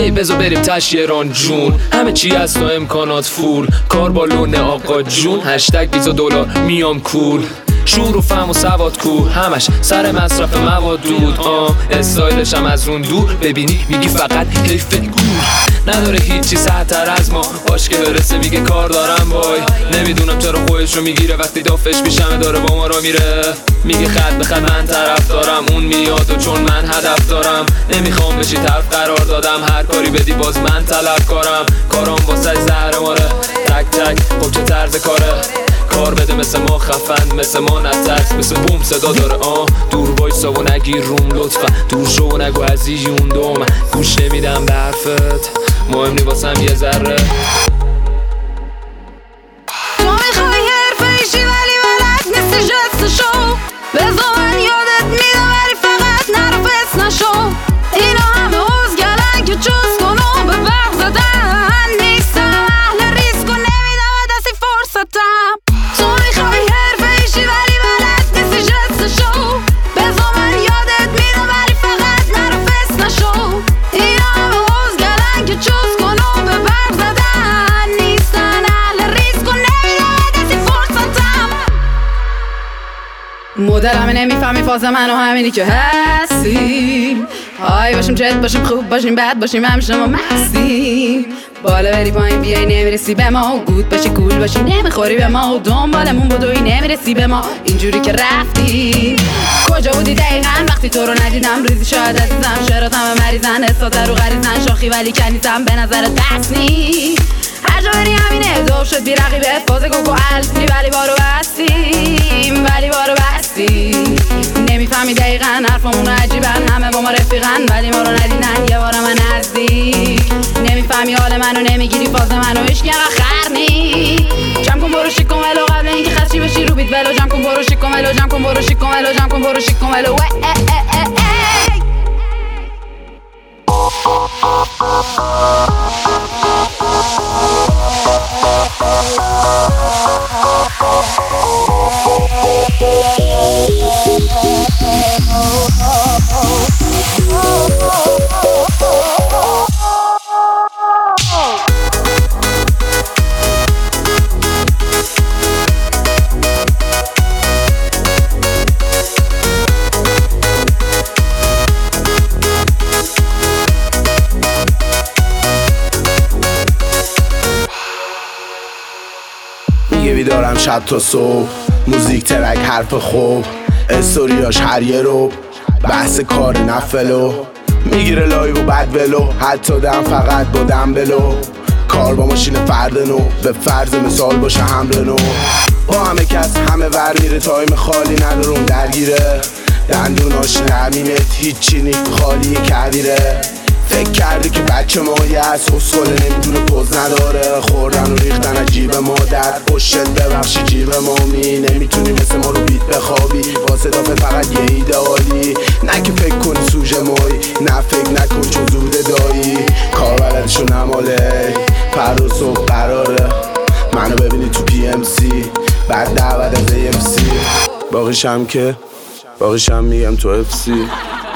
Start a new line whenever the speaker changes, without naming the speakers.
بذار بریم تشیران جون، همه چی هست و امکانات فول، کار با لونه آقا جون، هشتگ $20 میام کول، شور و فهم و سواد کو، همش سر مصرف مواد دود. استایلش هم از اون دور ببینی میگی فقط کیف گور، نداره هیچی سه‌تر از ما، باش که برسه میگه کار دارم وای. نمیدونم چرا خودش رو میگیره وقتی دافش میشمه داره با ما را میره، میگه خط به خط من طرف دارم، اون میاد و چون من هدف دارم، نمیخوام بشی طرف قرار دادم، هر کاری بدی باز من طلبکارم، کارام واسه زهر ماره تک تک. خب چه طرز کاره، کار بده مثل ما خفن، مثل ما نترس، مثل بوم صدا داره. دور وایسا و نگیر روم لطفا، دور شو و نگو از یون دو، من گوش نمیدم به حرفت، مهم نی واسم یه ذره.
تو میخوای حرفه‌ایشی ولی بلد نیستی جستشو، بذار من یادت میدم ولی فقط نرو پس نشو، اینا همه حوزگلن که چوز کن و به برق زدن، نیستم اهل ریسک و نمیدم دستی فرصتم. تو میخوای حرفه‌ایشی ولی بلد نیستی جستشو، بذار من یادت میدم ولی فقط نرو پس نشو، اینا همه حوزگلن که چوز کن و به برق زدن، نیستن اهل ریسک و نمیدم دستی فرصتم. مدلمه نمیفهمی فاز منو همینی که هستیم، های باشیم جد باشیم خوب باشیم بد باشیم همیشه ما مستیم، بالا بری پایین بیای نمیرسی به ما، گود باشی کول باشی نمیخوری به ما، دنبالمون بدوی نمیرسی به ما، اینجوری که رفتیم. کجا بودی دقیقا وقتی تو رو ندیدم، ریزی شاید عزیزم شعرات همه مریضن، احساسات رو غریزن، شاخی ولی کنیزم به نظرت بس نی، هر جا بری همینه دوب شد بی رقیبت، فاز گوگو الفی ولی بارو بستیم، ولی بارو بستیم. نمیفهمی دقیقا حرفمون عجیبن، همه با ما رفیقن ولی ما رو ندیدن یه بار من نزدیک، نمیفهمی حال منو نمیگیری فاز منو هیچ گره خرنی، جمع کن برو شیک کن ولو قبل اینکه خسچی بشی رو بیت ولو، جمع کن برو شیک کن ولو، جمع کن برو شیک کن ولو، جمع کن برو شیک کن ولو.
میگه بیدارم شب تا صبح، موزیک ترک حرف خوب، استوریاش هر یه رو بحث کار نفلو، میگیره لایو و بد ولو، حتی دم فقط با دمبلو، کار با ماشین فرد نو، به فرض مثال باشه همره نو، با همه کس همه ور میره، تایم خالی ندارم درگیره، دندوناش نمینه هیچی نی خالی کبیره، فکر کرده که بچه ماهی هست، اصخاله نمیدونه پوز نداره، خوردن و ریختن از جیب مادر، پشت ببخشی جیب مامی، نمیتونی مثل ما رو بیت بخوابی، واسه دافت فقط یه ایدئالی، نه که فکر کنی سوژه مایی، نه فکر نکن چون زوده دایی، کار بلدشو نماله، پر و صبح قراره منو ببینی تو PMC، بعد دعوت از AMC، باقیشم میگم تو FC.